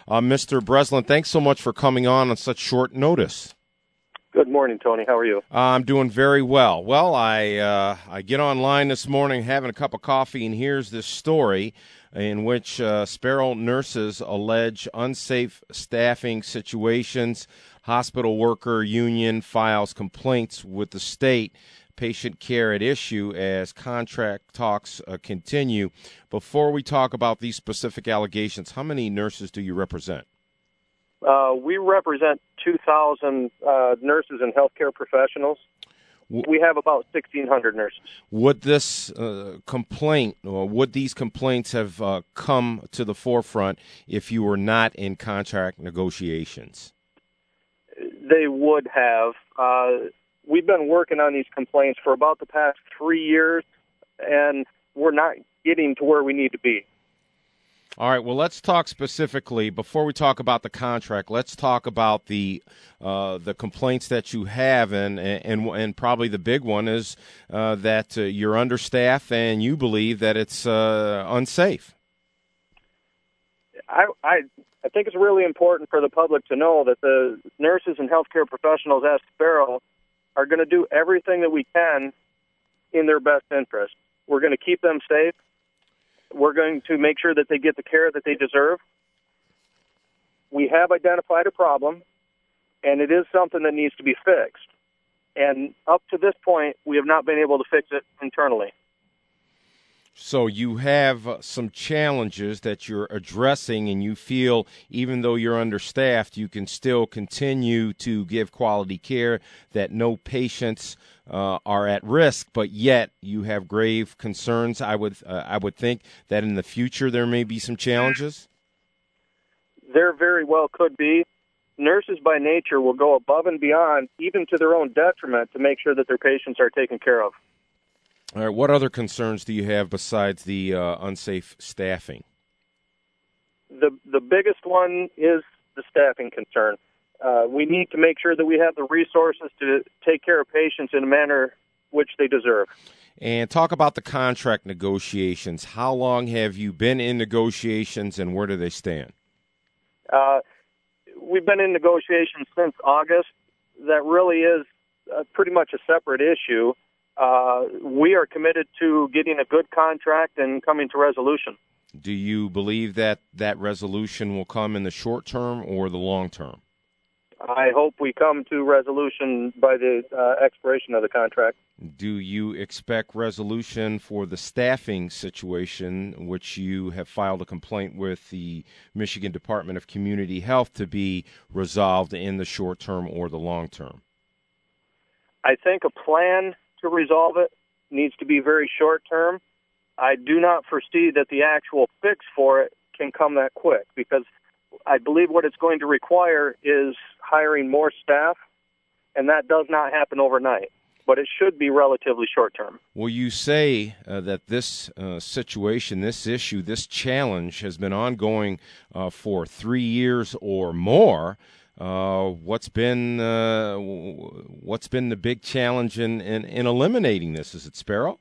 Mr. Breslin, thanks so much for coming on such short notice. Good morning, Tony. How are you? I'm doing very well. Well, I get online this morning having a cup of coffee, and here's this story in which Sparrow nurses allege unsafe staffing situations. Hospital worker union files complaints with the state. Patient care at issue as contract talks continue. Before we talk about these specific allegations, how many nurses do you represent? We represent 2,000 nurses and healthcare professionals. We have about 1,600 nurses. Would this complaint, or would these complaints have come to the forefront if you were not in contract negotiations? They would have. We've been working on these complaints for about the past 3 years, and we're not getting to where we need to be. All right, well, let's talk specifically, before we talk about the contract, let's talk about the complaints that you have, and probably the big one is that you're understaffed and you believe that it's unsafe. I think it's really important for the public to know that the nurses and healthcare professionals at Sparrow are going to do everything that we can in their best interest. We're going to keep them safe. We're going to make sure that they get the care that they deserve. We have identified a problem, and it is something that needs to be fixed. And up to this point, we have not been able to fix it internally. So you have some challenges that you're addressing, and you feel even though you're understaffed, you can still continue to give quality care, that no patients are at risk, but yet you have grave concerns. I would think that in the future there may be some challenges. There very well could be. Nurses by nature will go above and beyond, even to their own detriment, to make sure that their patients are taken care of. All right, what other concerns do you have besides the unsafe staffing? The biggest one is the staffing concern. We need to make sure that we have the resources to take care of patients in a manner which they deserve. And talk about the contract negotiations. How long have you been in negotiations, and where do they stand? We've been in negotiations since August. That really is pretty much a separate issue. We are committed to getting a good contract and coming to resolution. Do you believe that that resolution will come in the short term or the long term? I hope we come to resolution by the expiration of the contract. Do you expect resolution for the staffing situation, which you have filed a complaint with the Michigan Department of Community Health, to be resolved in the short term or the long term? I think a plan to resolve it needs to be very short term. I do not foresee that the actual fix for it can come that quick, because I believe what it's going to require is hiring more staff, and that does not happen overnight. But it should be relatively short term. Well, you say that this situation, this issue, this challenge has been ongoing for 3 years or more. What's been the big challenge in eliminating this? Is it Sparrow?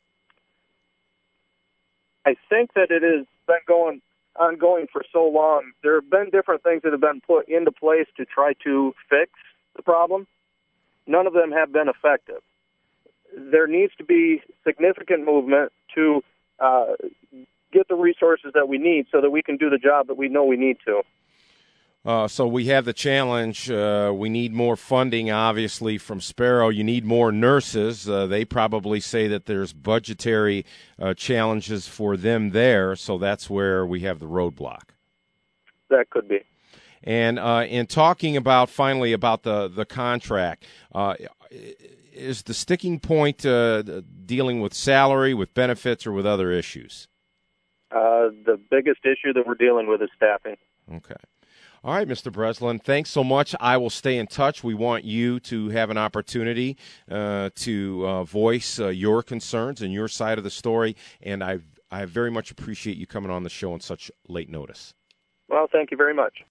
I think that it has been ongoing for so long. There have been different things that have been put into place to try to fix the problem. None of them have been effective. There needs to be significant movement to get the resources that we need so that we can do the job that we know we need to. So we have the challenge. We need more funding, obviously, from Sparrow. You need more nurses. They probably say that there's budgetary challenges for them there, so that's where we have the roadblock. That could be. And in talking about, finally, about the contract, is the sticking point dealing with salary, with benefits, or with other issues? The biggest issue that we're dealing with is staffing. Okay. All right, Mr. Breslin, thanks so much. I will stay in touch. We want you to have an opportunity to voice your concerns and your side of the story, and I very much appreciate you coming on the show on such late notice. Well, thank you very much.